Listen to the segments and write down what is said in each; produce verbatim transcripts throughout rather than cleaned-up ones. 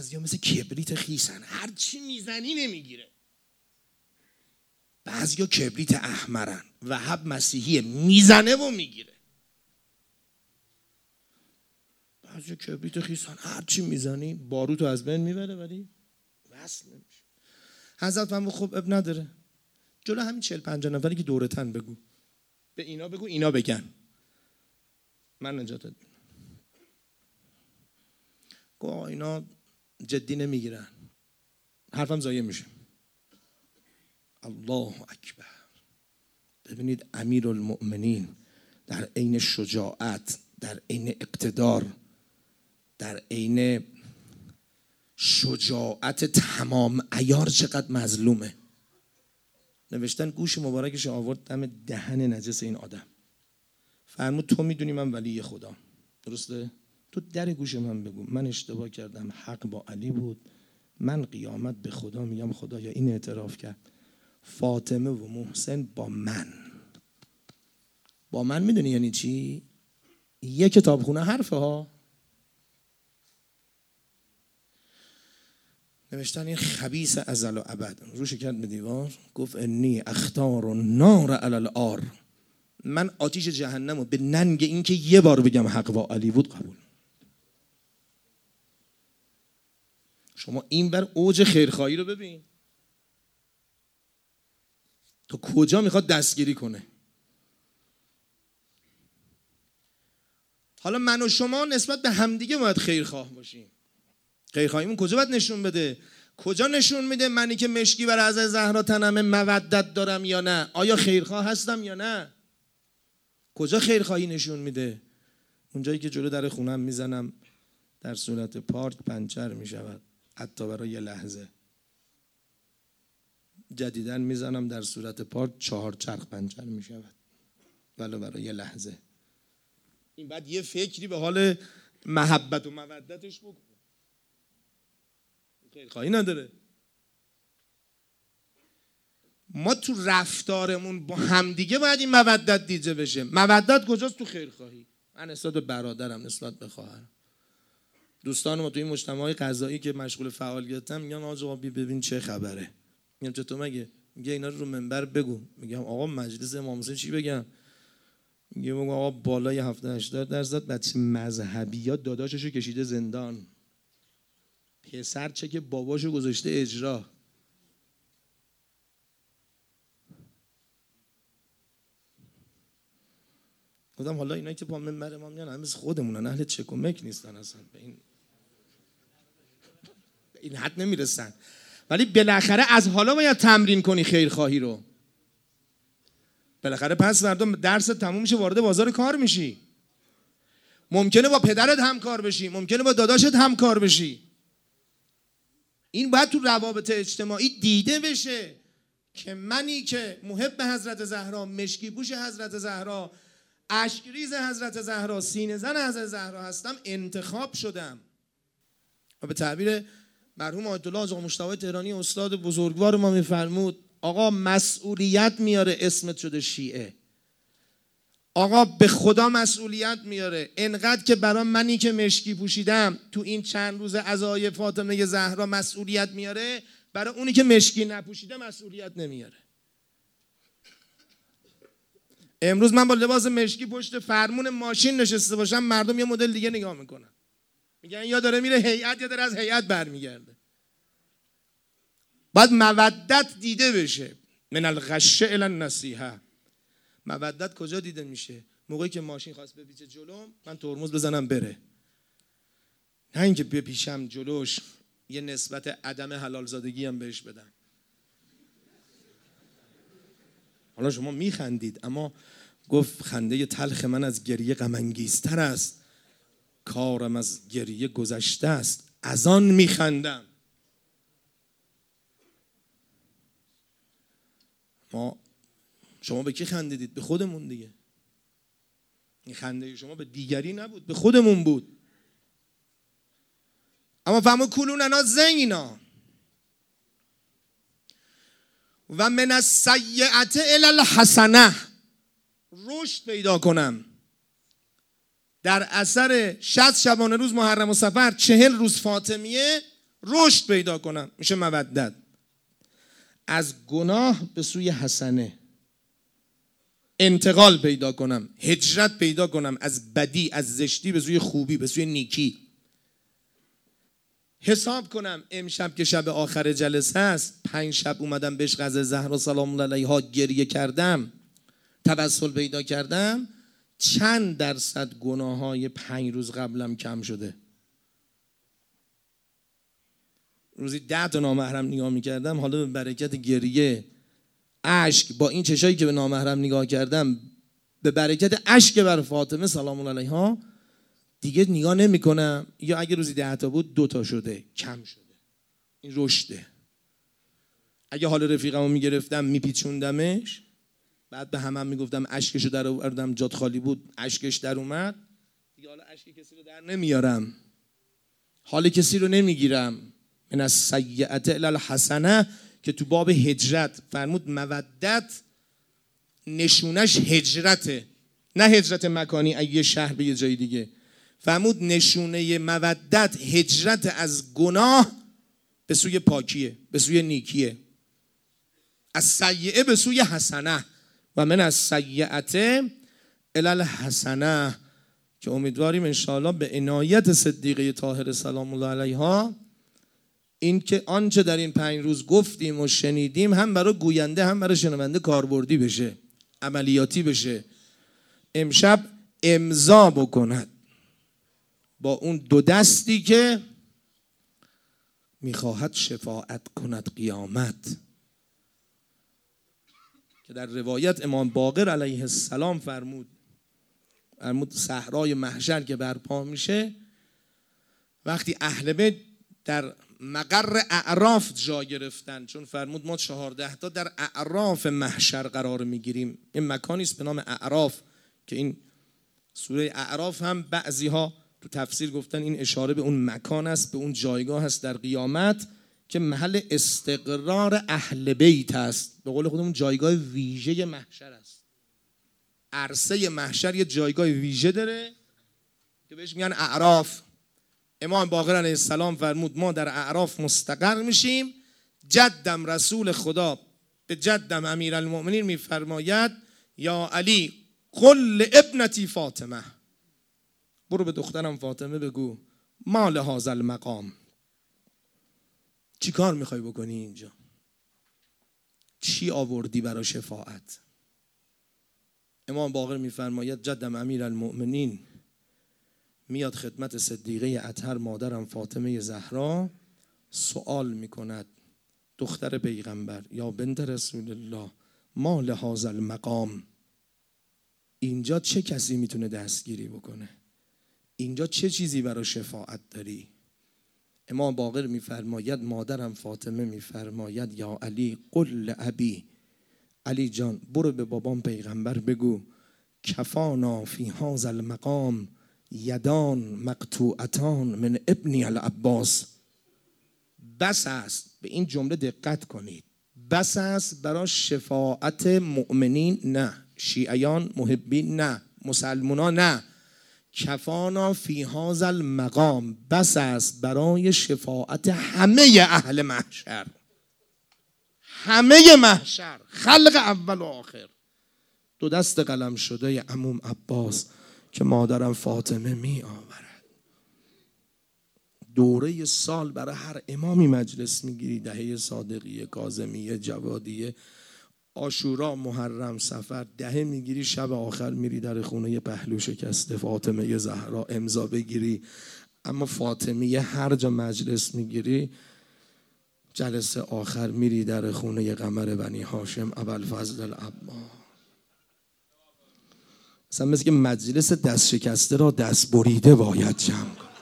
بعضیا مثل کبریت خیسن، هر چی میزنی نمیگیره. بعضیا کبریت احمرن، وهاب مسیحیه میزنه و میگیره. بعضیا کبریت خیسن، هر چی میزنی باروتو از بین میبره ولی وصل نمیشه. حضرت فرمود خب اب نداره، جلو همین چهل پنجاه نفری که دورتن بگو، به اینا بگو اینا بگن، من نجاتت میدم. گو اینا جدی نمیگیرن، حرفم ضایع میشه. الله اکبر. ببینید امیرالمؤمنین در عین شجاعت، در عین اقتدار، در عین شجاعت تمام عیار چقدر مظلومه. نوشتن گوش مبارکش آورد دم دهن نجس این آدم، فرمود تو میدونی من ولی خدا، درسته؟ تو در گوش من بگو من اشتباه کردم، حق با علی بود، من قیامت به خدا میگم خدایا این اعتراف کرد، فاطمه و محسن با من. با من میدونی یعنی چی؟ یه کتابخونه حرفه ها. نوشتن این خبیث ازل و ابد روش کرد به دیوار، گفت انی اختار النار علی العار، من آتیش جهنم رو به ننگ این که یه بار بگم حق با علی بود قبول. شما این بر اوج خیرخواهی رو ببین، تو کجا میخواد دستگیری کنه. حالا من و شما نسبت به همدیگه باید خیرخواه باشیم. خیرخواهیمون کجا باید نشون بده؟ کجا نشون میده منی که مشکی بر حضرت زهرا تنمه مودت دارم یا نه؟ آیا خیرخواه هستم یا نه؟ کجا خیرخواهی نشون میده؟ اونجایی که جلو در خونم میزنم در صورت پارک پنچر میشود حتی برای یه لحظه، جدیدن میزنم در صورت پارک چهار چرخ پنچر میشود ولو برای یه لحظه. این بعد یه فکری به حال محبت و مودتش بکن. خیرخواهی نداره. ما تو رفتارمون با همدیگه باید این مودت دیده بشه. مودت کجاست؟ تو خیرخواهی. من نسبت به برادرم، نسبت به خواهرم، دوستان ما تو این مجتمعای غذایی که مشغول فعالیتم میگن آقا ببین چه خبره. میگم چطور مگه؟ میگه اینا رو رو منبر بگو. میگم آقا مجلس امام حسین چی بگم؟ میگه آقا بالای هفتاد هشتاد درصد بچه مذهبی‌ها داداششو کشیده زندان، پسر چه که باباشو گذاشته اجرا. گفتم حالا اینا که با منبر ما میان همه خودمونن، اهل چک و مک نیستن، اصلا به این به این حد نمیرسن. ولی بالاخره از حالا باید تمرین کنی خیرخواهی رو. بالاخره پس فردا درس تموم میشه وارد بازار کار میشی. ممکنه با پدرت همکار بشی، ممکنه با داداشت همکار بشی. این باید تو روابط اجتماعی دیده بشه که منی که محب حضرت زهرا، مشکی پوش حضرت زهرا، اشکریز حضرت زهرا، سینه زن حضرت زهرا هستم، انتخاب شدم. و به تعبیر مرحوم آیت الله حاج آقا مجتبی تهرانی استاد بزرگوار ما میفرمود آقا مسئولیت میاره اسمت شده شیعه. آقا به خدا مسئولیت میاره. انقدر که برای منی که مشکی پوشیدم تو این چند روز عزای فاطمه زهرا مسئولیت میاره، برای اونی که مشکی نپوشیده مسئولیت نمیاره. امروز من با لباس مشکی پشت فرمون ماشین نشسته باشم، مردم یه مدل دیگه نگاه میکنن، میگن یا داره میره هیئت یا داره از هیئت برمیگرده. باید مودت دیده بشه. من الغش الی النصیحه. مودت کجا دیده میشه؟ موقعی که ماشین خواست بپیچه جلوم، من ترمز بزنم بره، نه اینکه بپیشم جلوش یه نسبت عدم حلال زادگی هم بهش بدم. حالا شما میخندید، اما گفت خنده تلخ من از گریه غم انگیزتر است، کارم از گریه گذشته است، از آن میخندم. ما شما به کی خندیدید؟ به خودمون دیگه. این خنده شما به دیگری نبود، به خودمون بود. اما فهمو کلوننا زینا و من السیئة الی الحسنه، رشد پیدا کنم. در اثر شصت شبانه روز محرم و صفر، چهل روز فاطمیه، رشد پیدا کنم، میشه مودت. از گناه به سوی حسنه انتقال پیدا کنم، هجرت پیدا کنم، از بدی از زشتی به سوی خوبی، به سوی نیکی. حساب کنم امشب که شب آخر جلسه است، پنج شب اومدم بهش غزل زهرا سلام الله علیها گریه کردم، توسل پیدا کردم، چند درصد گناه های پنج روز قبلم کم شده؟ روزی ده تا نامحرم نگاه میکردم، حالا به برکت گریه اشک با این چشایی که به نامحرم نگاه کردم، به برکت اشک بر فاطمه سلام الله علیها دیگه نگاه نمی کنم. یا اگه روزی ده تا بود دو تا شده، کم شده. این رشده. اگه حال رفیقمو میگرفتم میپیچوندمش، بعد به همم میگفتم اشکشو در آوردم جات خالی بود، اشکش در اومد، دیگه حالا اشک کسی رو در نمیارم، حال کسی رو نمیگیرم. من از سیئت الی الحسنه که تو باب هجرت فرمود مودت نشونش هجرته، نه هجرت مکانی از شهر به یه جای دیگه. فرمود نشونه مودت هجرت از گناه به سوی پاکیه، به سوی نیکیه. از سیئه به سوی حسنه و من از سیئت الی الحسنه، که امیدواریم انشاءالله به عنایت صدیقه طاهره سلام الله علیها این که آنچه در این پنج روز گفتیم و شنیدیم هم برای گوینده هم برای شنونده کاربردی بشه، عملیاتی بشه. امشب امضا بکند با اون دو دستی که میخواهد شفاعت کند قیامت، که در روایت امام باقر علیه السلام فرمود فرمود صحرای محشر که برپا میشه، وقتی اهل بیت در مقر اعراف جا گرفتن، چون فرمود ما چهارده تا در اعراف محشر قرار میگیریم، این مکانی است به نام اعراف که این سوره اعراف هم بعضی ها تو تفسیر گفتن این اشاره به اون مکان است، به اون جایگاه است در قیامت که محل استقرار اهل بیت است. به قول خودمون جایگاه ویژه محشر است. عرصه محشر یه جایگاه ویژه داره که بهش میگن اعراف. امام باقر علیه السلام فرمود ما در اعراف مستقر میشیم. جدم رسول خدا به جدم امیرالمؤمنین میفرماید یا علی قل ابنتی فاطمه، برو به دخترم فاطمه بگو ما لهذا المقام، چی کار میخوای بکنی اینجا؟ چی آوردی برای شفاعت؟ امام باقر میفرماید جدم امیرالمؤمنین میاد خدمت صدیقه اطهر مادرم فاطمه زهرا، سوال میکند دختر پیغمبر یا بنت رسول الله ما لهذا المقام، اینجا چه کسی میتونه دستگیری بکنه؟ اینجا چه چیزی برای شفاعت داری؟ امام باقر میفرماید مادرم فاطمه میفرماید یا علی قل ابی، علی جان برو به بابام پیغمبر بگو کفانا فی هذا المقام یدان مقطوعتان من ابنی العباس، بس است، به این جمله دقت کنید، بس است برای شفاعت مؤمنین، نه شیعیان محبین، نه مسلمانان، نه کفانا فی هذا المقام، بس است برای شفاعت همه اهل محشر، همه محشر، خلق اول و آخر. دو دست قلم شده عموم عباس که مادرم فاطمه می آورد. دوره سال برای هر امامی مجلس میگیری، دهه صادقیه، کاظمیه، جوادیه، عاشورا، محرم، سفر، دهه میگیری، شب آخر میری در خونه پهلو شکسته فاطمه زهرا امضا بگیری. اما فاطمیه هر جا مجلس میگیری جلسه آخر میری در خونه قمر بنی هاشم ابوالفضل العباس. مثلا مثل که مجلس دست شکسته را دست بریده باید جمع کن.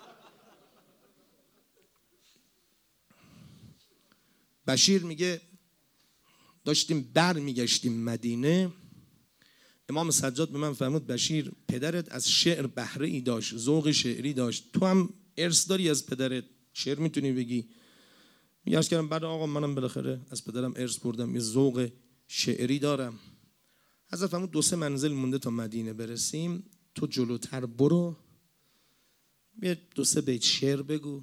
بشیر میگه داشتیم بر میگشتیم مدینه، امام سجاد به من فرمود بشیر پدرت از شعر بهره ای داشت، ذوق شعری داشت، تو هم ارث داری از پدرت، شعر میتونی بگی. میگه کردم بعد آقا منم بالاخره از پدرم ارث بردم، یه ذوق شعری دارم. حضرت فرمود دو سه منزل مونده تا مدینه برسیم، تو جلوتر برو یه دو سه بیت شعر بگو،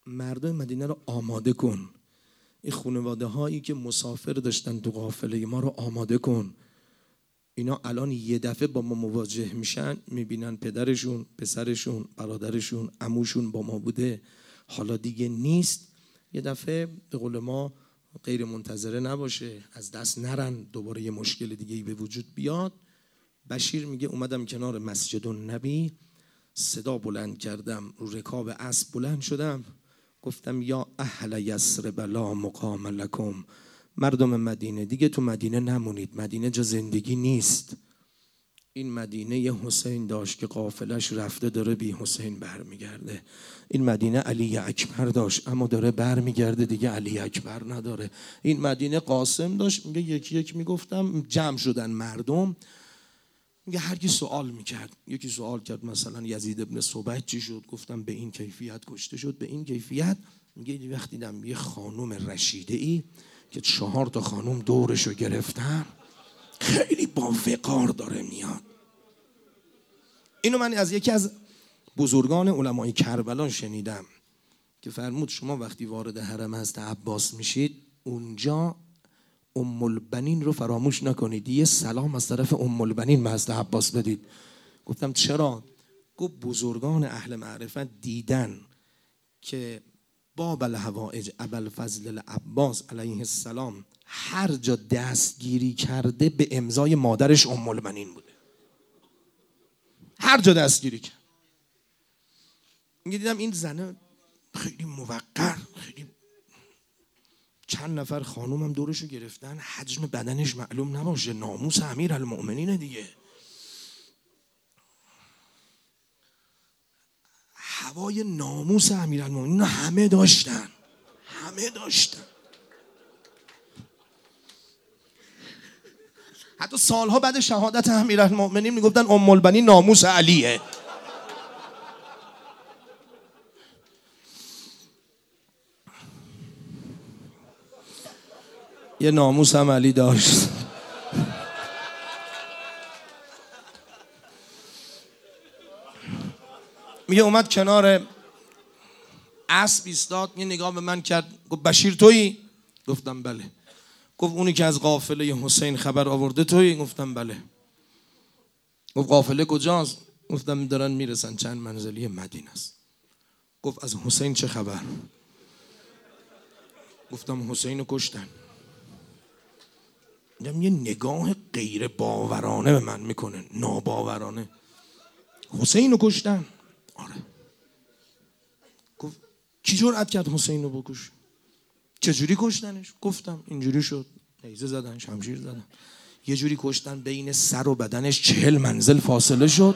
مردم مدینه رو آماده کن. این خانواده هایی که مسافر داشتن تو قافله ما رو آماده کن. اینا الان یه دفعه با ما مواجه میشن، میبینن پدرشون، پسرشون، برادرشون، عموشون با ما بوده، حالا دیگه نیست. یه دفعه به قول ما غیر منتظره نباشه، از دست نرن، دوباره یه مشکل دیگه به وجود بیاد. بشیر میگه اومدم کنار مسجد النبی، صدا بلند کردم، رو رکاب اسب بلند شدم، گفتم یا اهل یثرب لا مقام لکم، مردم مدینه دیگه تو مدینه نمونید، مدینه جا زندگی نیست. این مدینه یه حسین داشت که قافلش رفته داره بی حسین برمیگرده. این مدینه علی اکبر داشت اما داره برمیگرده دیگه علی اکبر نداره. این مدینه قاسم داشت، میگه یکی یک میگفتم جمع شدن مردم، میگه هر کی سوال میکرد، یکی سوال کرد مثلا یزید ابن صبح چی شد، گفتم به این کیفیت کشته شد، به این کیفیت. میگه وقتی دیدم یه خانوم رشیده ای که چهار تا خانوم دورشو گرفتن، خیلی با وقار داره میاد. اینو من از یکی از بزرگان علمای کربلا شنیدم که فرمود شما وقتی وارد حرم حضرت عباس میشید اونجا ام البنین رو فراموش نکنید، یه سلام از طرف ام البنین به حضرت عباس بدید. گفتم چرا؟ گفت بزرگان اهل معرفت دیدن که باب الحوائج ابوالفضل العباس علیه السلام هر جا دستگیری کرده به امضای مادرش ام البنین بوده، هر جا دستگیری کرد. میگه دیدم این زنه خیلی موقر، خیلی چند نفر خانومم دورشو گرفتن، حجم بدنش معلوم نباشه، ناموس امیرالمؤمنینه دیگه. هوای ناموس امیرالمؤمنین همه داشتن، همه داشتن. حتی سالها بعد شهادت امیرالمؤمنین میگفتن ام البنین ناموس علیه. یه ناموس هم علی داشت. میگه اومد کنار اسب ایستاد، یه نگاه به من کرد، گفت بشیر تویی؟ گفتم بله. گفت اونی که از قافله حسین خبر آورده تویی؟ گفتم بله. گفت قافله کجاست؟ گفتم دارن میرسن چند منزلی مدینه است. گفت از حسین چه خبر؟ گفتم حسین رو کشتن. یه نگاه غیر باورانه به من میکنه، ناباورانه. حسین رو کشتن؟ آره. گفت کی جرأت کرد حسین رو بکش؟ چجوری کشتنش؟ گفتم اینجوری شد، نیزه زدن، شمشیر زدن، یه جوری کشتن بین سر و بدنش چهل منزل فاصله شد.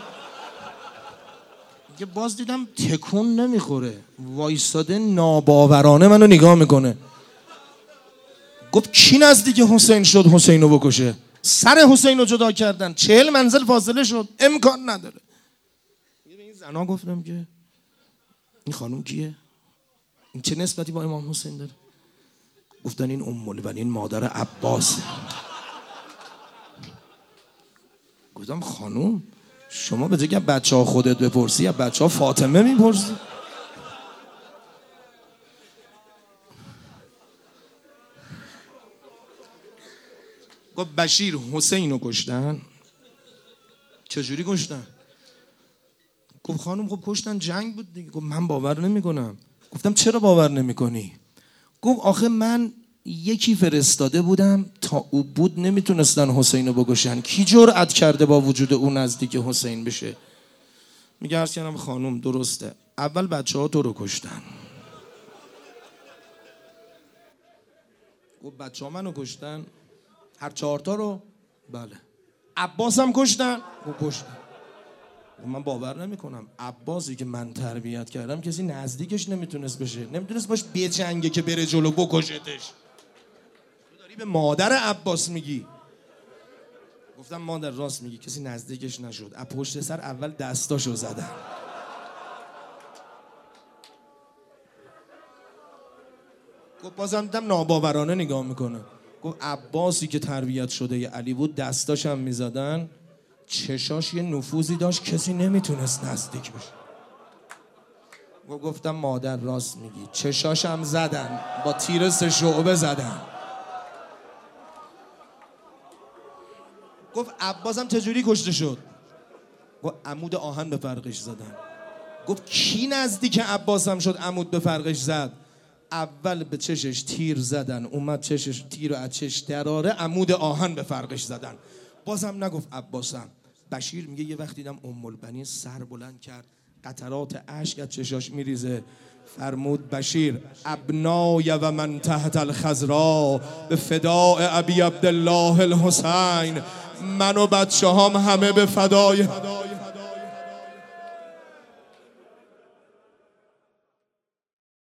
یه باز دیدم تکون نمیخوره، وایستاده ناباورانه منو نگاه میکنه. گفت کی نزدیک حسین شد حسین رو بکشه؟ سر حسین رو جدا کردن، چهل منزل فاصله شد، امکان نداره. یه به این زنا گفتم که این خانوم کیه؟ این چه نسبتی با امام حسین داره؟ گفتن این ام البنین مادر عباس. گفتم خانوم شما به جای که بچه ها خودت بپرسی، از بچه ها فاطمه میپرسی؟ گفت بشیر حسین رو کشتن؟ چجوری کشتن؟ گفت خانم خب کشتن، جنگ بود دیگه. گفت من باور نمی کنم. گفتم چرا باور نمی کنی؟ گفت آخه من یکی فرستاده بودم تا او بود نمیتونستن حسین رو بکشن، کی جرأت کرده با وجود او نزدیک حسین بشه؟ میگه عرض کردم خانم درسته، اول بچه ها تو رو کشتن. گفت بچه ها منو کشتن؟ هر چهارتا رو؟ بله. عباس هم کشتن؟ گفت کشتن. من باور نمی کنم عباسی که من تربیت کردم کسی نزدیکش نمیتونست بشه، نمیتونست باش بجنگه که بره جلو بکشتش. تو داری به مادر عباس میگی. گفتم مادر راست میگی، کسی نزدیکش نشد، از پشت سر اول دستاشو زدن. گفت بازم دیدم ناباورانه نگاه میکنه. گفت عباسی که تربیت شده ی علی بود دستاش هم میزدن، چشاش یه نفوذی داشت کسی نمیتونست نزدیک بشه. گفتم مادر راست میگی، چشاشم زدن، با تیر سه شعبه زدن. گفت عباسم چجوری کشته شد؟ گفت عمود آهن به فرقش زدن. گفت کی نزدیک عباسم شد عمود به فرقش زد؟ اول به چشش تیر زدن، اومد چشش تیر رو از چش دراره، عمود آهن به فرقش زدن. بازم نگفت عباسم. بشیر میگه یه وقت دیدم ام البنین سر بلند کرد، قطرات اشک از چشاش میریزه، فرمود بشیر ابنای و من تحت الخضرا به فداء ابی عبدالله الحسین، من و بچه هم همه به فدای